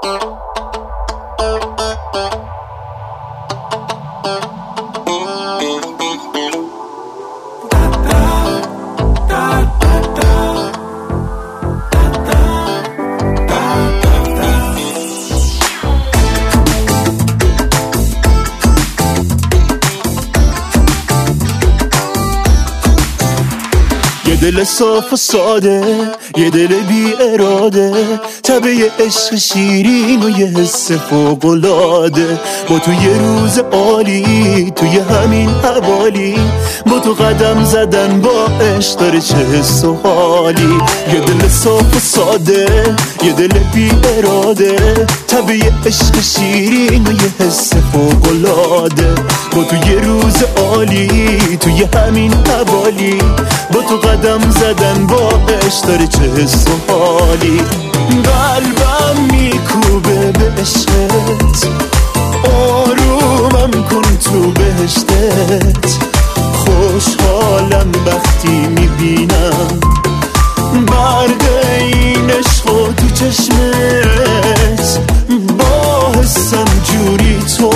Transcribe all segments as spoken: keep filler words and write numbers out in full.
یه دل صاف و ساده، یه دل بی اراده، تبه یه عشق شیرین و یه حس فوق‌العاده. با تو یه روز عالی، توی همین حوالی، با تو قدم زدن با عشق داره چه حس و حالی. یه دل صاف و ساده، یه دل بی اراده، تبه یه عشق شیرین و یه حس فوق‌العاده. با تو یه روز عالی، توی همین حوالی، با تو قدم زدن با عشق داره چه حس و حالی. قلبم میکوبه به عشقت، آرومم کن تو بهشتت. خوشحالم وقتی میبینم برق این عشق و تو چشمت. با حسم جوری تو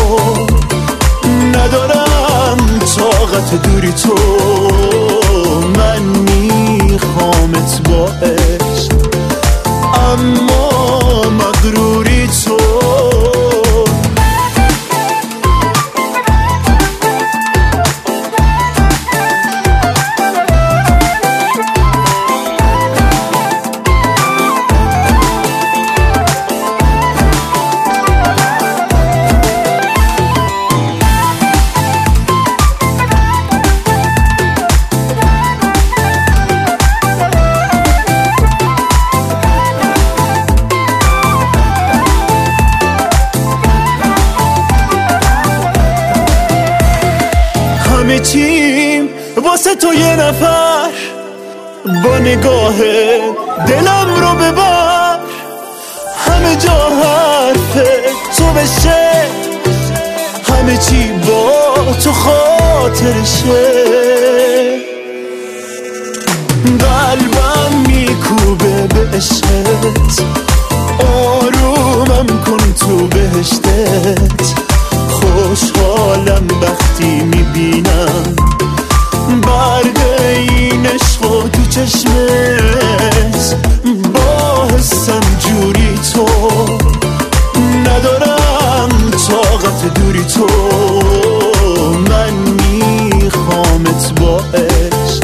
ندارم طاقت دوری تو. من میخوامت با عشق اما مغروری تو. همه چیم واسه تو یه نفر، با نگاه دلم رو ببر. همه جا حرف تو بشه، همه چی با تو خاطرشه. قلبم میکوبه به عشقت، آرومم کن تو بهشتت. خوشحالم وقتی میبینم برق این عشق و تو چشمت. با حسم جوری تو ندارم طاقت دوری تو. من میخوامت با عشق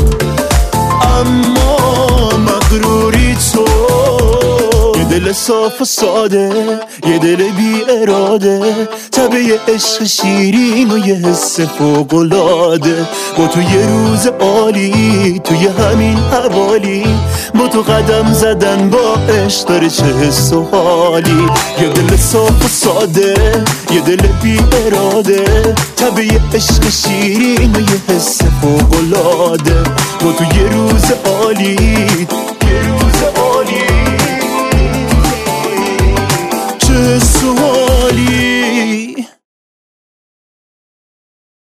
اما مغروری تو. یه دل صاف و ساده، یه دل بی اراده، تبه یه عشق شیرین و یه حس فوق‌العاده. با تو یه روز عالی، توی همین حوالی، با تو قدم زدن با عشق داره چه حس و حالی. یه دل صاف و ساده، یه دل بی اراده، تبه یه عشق شیرین و یه حس فوق‌العاده. با تو یه روز عالی،